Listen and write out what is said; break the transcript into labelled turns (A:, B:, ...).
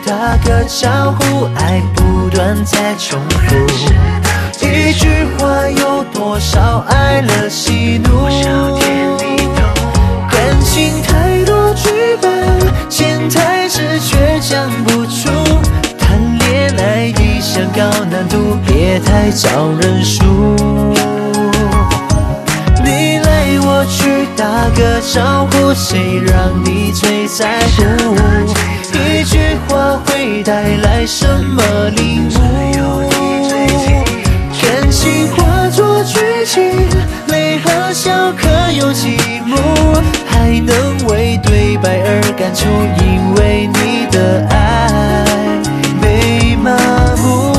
A: 打个招呼，爱不断在重复。一句话有多少爱了喜怒？感情太多剧本，潜台词却讲不出。谈恋爱一项高难度，别太早认输。你来我去打个招呼，谁让你最在乎？一句话会带来什么礼物？感情化作剧情，泪和笑可有几幕？还能